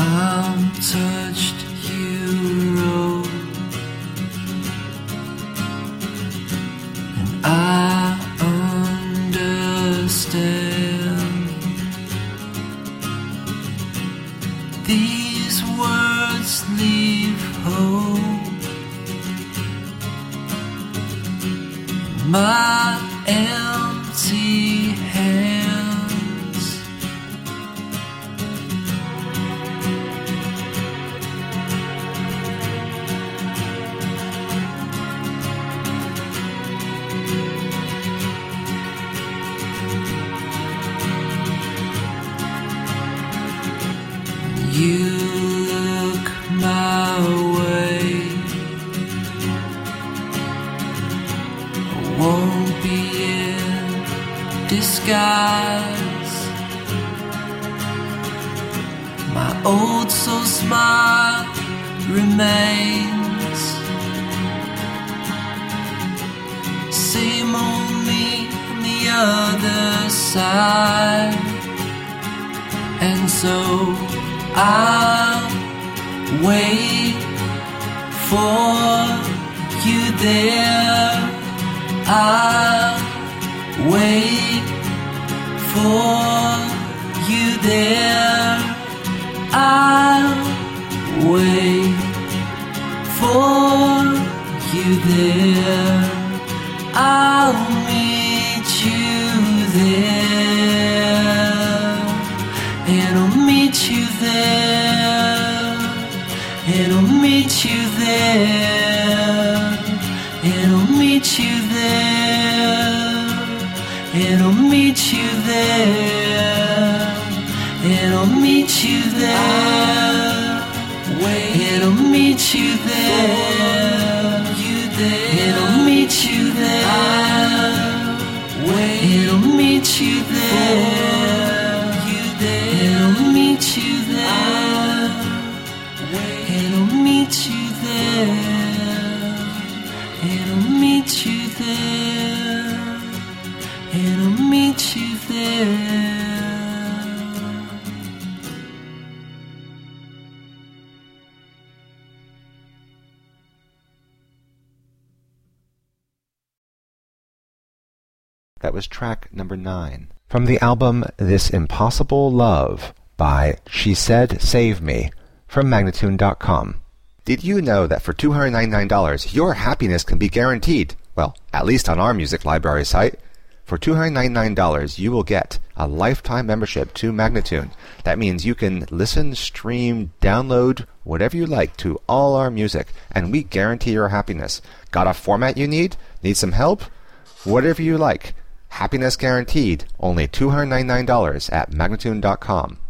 untouched hero, and I understand. These words leave hope. My empty hands, you look my way, I won't be in disguise. My old soul smile remains. Same old me on the other side. And so I'll wait for you there. I'll wait for you there. I'll wait for you there. I'll meet you there. And I'll meet you there. And I'll meet you there. And I'll meet you there. And I'll meet you there. And I'll meet you there. And I'll meet you there. And I'll meet you there. And I'll meet you there. And I'll meet you there. And I'll meet you there. And I'll meet you there. And I'll meet you there. That was track number 9 from the album This Impossible Love by She Said Save Me from Magnatune.com. Did you know that for $299 your happiness can be guaranteed? Well, at least on our music library site. For $299 you will get a lifetime membership to Magnatune. That means you can listen, stream, download, whatever you like to all our music, and we guarantee your happiness. Got a format you need? Need some help? Whatever you like. Happiness guaranteed. Only $299 at Magnatune.com.